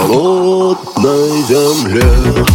холодной земле.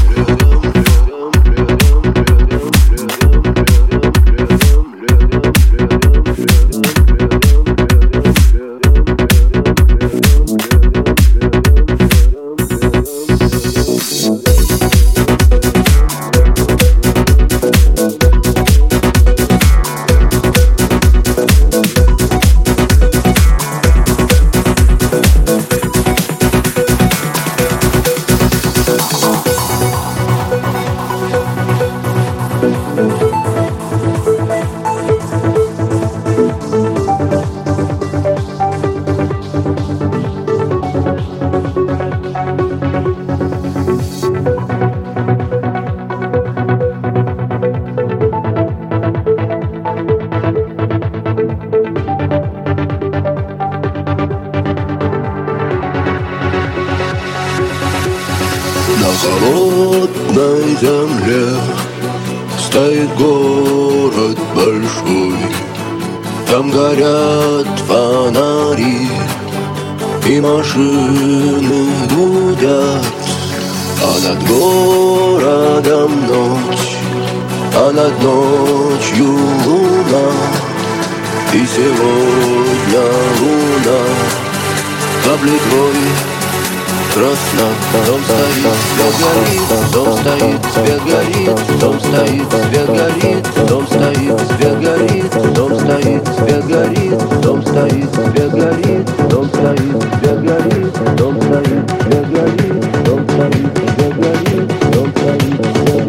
На холодной земле стоит город большой. Там горят фонари и машины гудят. А над городом ночь, а над ночью луна. И сегодня луна капли крови красна. Дом стоит, свет горит, дом стоит, свет горит, дом стоит, свет горит, дом стоит, свет горит, дом стоит, свет горит, дом стоит, свет горит, дом стоит, свет горит, дом стоит, свет горит, дом стоит, свет горит, дом стоит, свет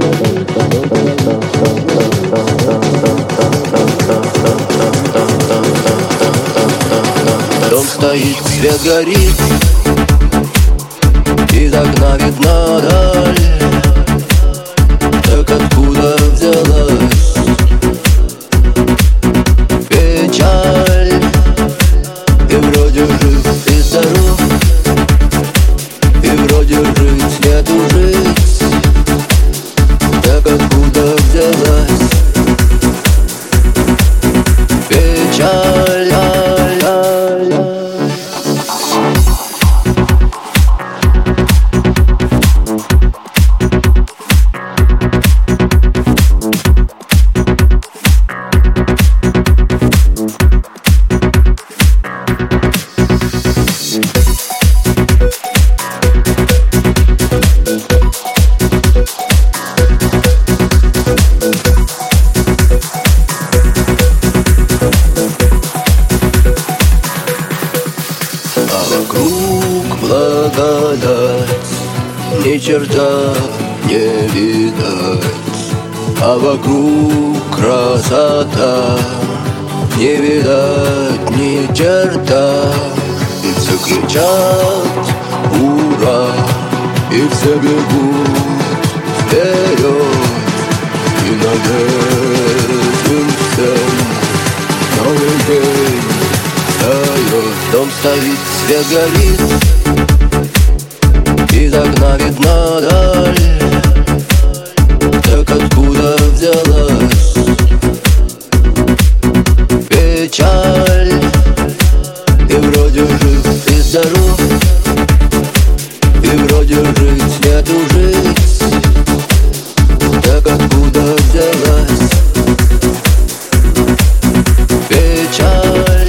горит. Дом стоит, свет горит. Из окна видна даль. Так откуда взялась печаль? И вроде жив и здоров, и вроде жить нету жить. Так откуда взялась печаль? Вокруг благодать, ни черта не видать, а вокруг красота, не видать ни черта. И все кричат ура, и все бегут вперед, и над этим всем новый день встает. Дом стоит, свет горит, из окна видна даль. Так откуда взялась печаль? И вроде жив и здоров, и вроде жить нету жить. Так откуда взялась печаль?